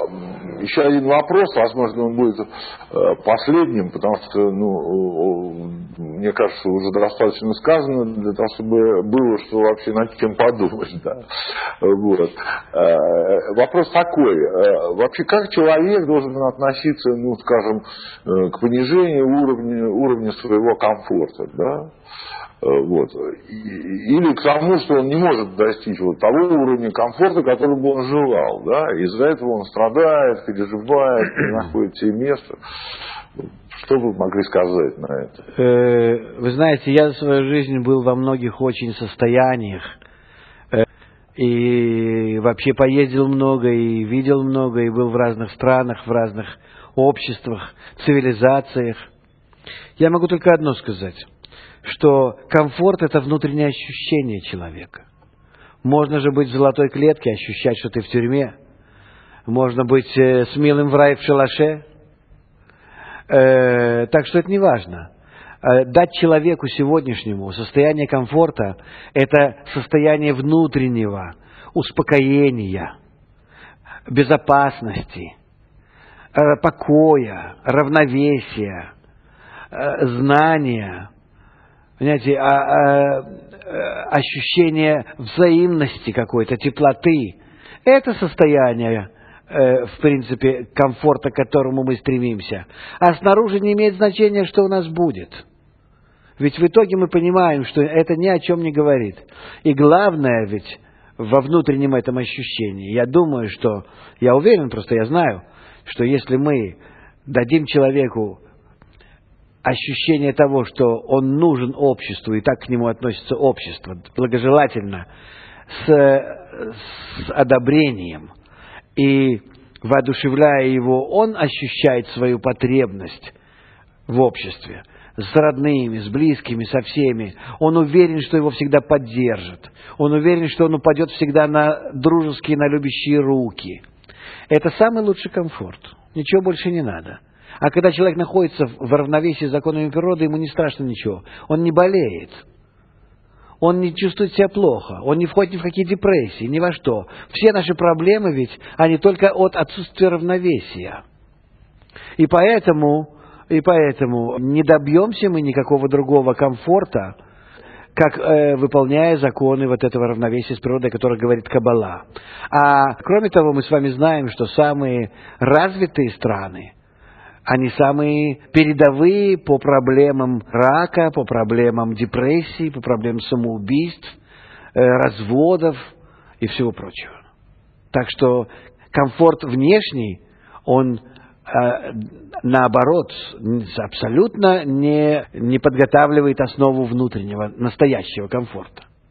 еще один вопрос, возможно, он будет последним, потому что, мне кажется, уже достаточно сказано для того, чтобы было что вообще над чем подумать. Да? Вот. Вопрос такой. Вообще, как человек должен относиться, скажем, к понижению уровня своего комфорта, да? Вот. Или к тому, что он не может достичь того уровня комфорта, который бы он желал, да? Из-за этого он страдает, переживает, не находит себе места. Что вы могли сказать на это? Вы знаете, я за свою жизнь был во многих очень состояниях. И вообще поездил много, и видел много, и был в разных странах, в разных обществах, цивилизациях. Я могу только одно сказать, что комфорт – это внутреннее ощущение человека. Можно же быть в золотой клетке, ощущать, что ты в тюрьме. Можно быть с милым в рай в шалаше. Так что это не важно. Дать человеку сегодняшнему состояние комфорта – это состояние внутреннего успокоения, безопасности, покоя, равновесия, знания, понимаете, ощущение взаимности какой-то, теплоты. Это состояние, в принципе, комфорта, к которому мы стремимся. А снаружи не имеет значения, что у нас будет. Ведь в итоге мы понимаем, что это ни о чем не говорит. И главное ведь во внутреннем этом ощущении. Я уверен, просто я знаю, что если мы дадим человеку ощущение того, что он нужен обществу, и так к нему относится общество, благожелательно, с одобрением, и воодушевляя его, он ощущает свою потребность в обществе, с родными, с близкими, со всеми. Он уверен, что его всегда поддержат. Он уверен, что он упадет всегда на дружеские, на любящие руки. Это самый лучший комфорт. Ничего больше не надо. А когда человек находится в равновесии с законами природы, ему не страшно ничего. Он не болеет. Он не чувствует себя плохо. Он не входит ни в какие депрессии, ни во что. Все наши проблемы ведь, они только от отсутствия равновесия. И поэтому не добьемся мы никакого другого комфорта, как выполняя законы вот этого равновесия с природой, о которых говорит Каббала. А кроме того, мы с вами знаем, что самые развитые страны, они самые передовые по проблемам рака, по проблемам депрессии, по проблемам самоубийств, разводов и всего прочего. Так что комфорт внешний, он наоборот абсолютно не подготавливает основу внутреннего, настоящего комфорта.